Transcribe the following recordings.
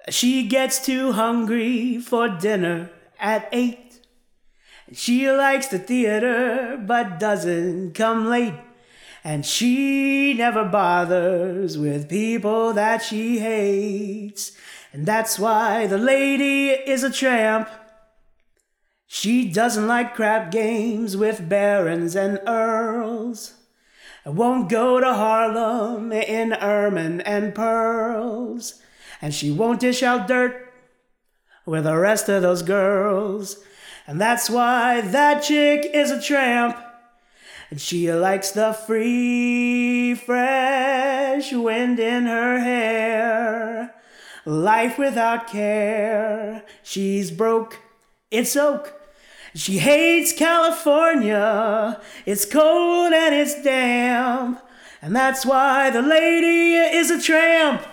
She gets too hungry for dinner at 8. She likes the theater but doesn't come late. And she never bothers with people that she hates. And that's why the lady is a tramp. She doesn't like crap games with barons and earls. And won't go to Harlem in ermine and pearls. And she won't dish out dirt with the rest of those girls. And that's why that chick is a tramp. And she likes the free, fresh wind in her hair. Life without care. She's broke, it's oak. She hates California. It's cold and it's damp. And that's why the lady is a tramp.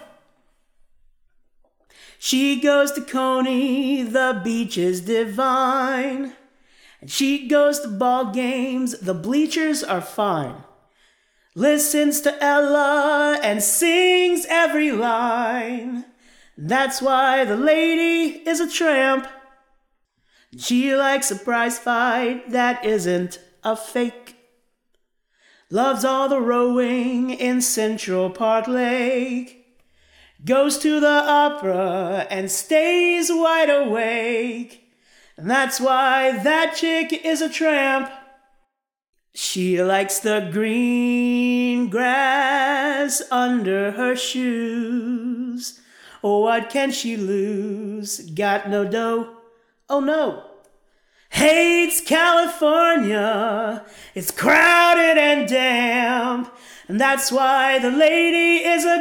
She goes to Coney, the beach is divine. And she goes to ball games, the bleachers are fine. Listens to Ella and sings every line. That's why the lady is a tramp. She likes a prize fight that isn't a fake. Loves all the rowing in Central Park Lake. Goes to the opera and stays wide awake. And that's why that chick is a tramp. She likes the green grass under her shoes. What can she lose? Got no dough? Oh no. Hates California. It's crowded and damp. And that's why the lady is a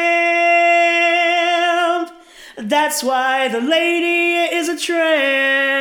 tramp. That's why the lady is a tramp.